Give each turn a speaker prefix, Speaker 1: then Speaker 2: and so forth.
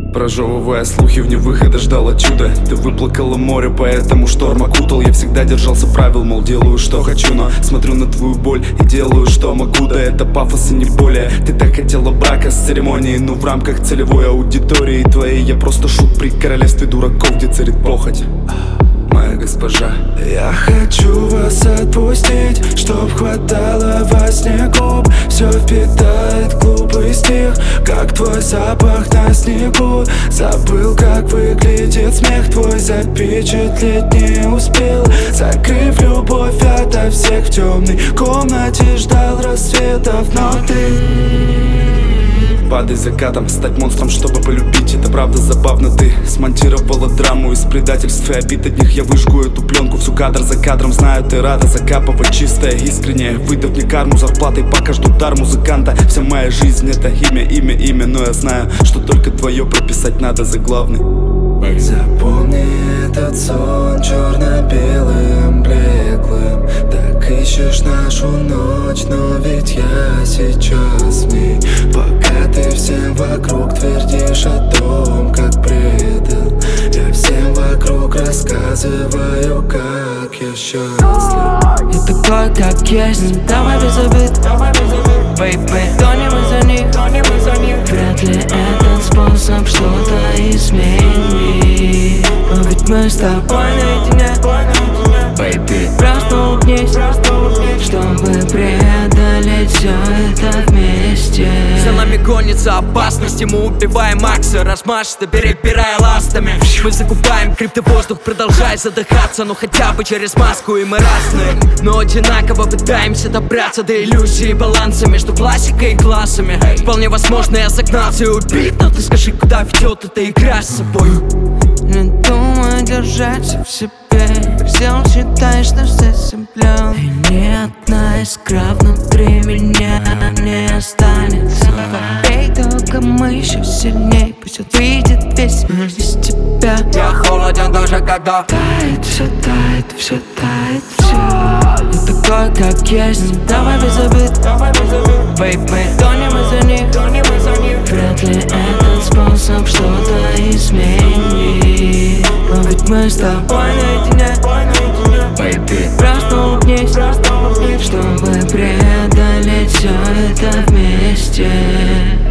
Speaker 1: Прожевывая слухи, вне выхода ждала чуда. Ты выплакала море, поэтому шторм окутал. Я всегда держался правил, мол, делаю, что хочу. Но смотрю на твою боль и делаю, что могу. Да это пафос и не более. Ты так хотела брака с церемонией, но в рамках целевой аудитории твоей я просто шут при королевстве дураков, где царит похоть. Моя госпожа,
Speaker 2: я хочу вас отпустить, чтоб хватало во сне губ. Все впитает глупый стих, как твой запах на снегу. Забыл, как выглядит смех твой, запечатлеть не успел. Закрыв любовь ото всех в темной комнате, ждал рассветов, но ты
Speaker 1: падай закатом, стать монстром, чтобы полюбить. Это правда забавно, ты смонтировала драму из предательств и обид. От них я выжгу эту пленку всю кадр за кадром. Знаю, ты рада закапывать чистое, искреннее. Выдав мне карму зарплатой, пока жду дар музыканта. Вся моя жизнь это имя, но я знаю, что только твое прописать надо за главный.
Speaker 2: Запомни этот сон черно-белым, блеклым. Так ищешь нашу ночь, но ведь я сейчас в ней. Пока ты всем вокруг твердишь о том, как предал, я всем вокруг рассказываю, как я счастлив.
Speaker 3: Я такой, как есть, давай без обид, baby. Тонем из-за них, вряд ли этот способ что-то изменит. Но ведь мы с тобой наедине, baby. Просто улыбнись, чтобы преодолеть все это вместе.
Speaker 4: За нами гонится опасность, и мы убиваем Макса размашисто, перебирая ластами. Мы закупаем криптовоздух, продолжая задыхаться. Но хотя бы через маску, и мы разные, но одинаково пытаемся добраться до иллюзии баланса между классикой и классами. Вполне возможно, я загнался и убит, но ты скажи, куда ведет эта игра с собой.
Speaker 3: Не думай держаться в себе, предел считай, что зацеплен. И ни одна искра внутри меня не останется. Пей, только мы еще сильней, пусть выйдет весь мир из тебя.
Speaker 4: Я холоден даже когда
Speaker 3: тает, все, все. Я такой, как есть, давай без обид, baby. Тонем из-за них, вряд ли этот способ что-то изменит. Но ведь мы с тобой наедине, baby. Просто улыбнись, чтобы преодолеть все это вместе.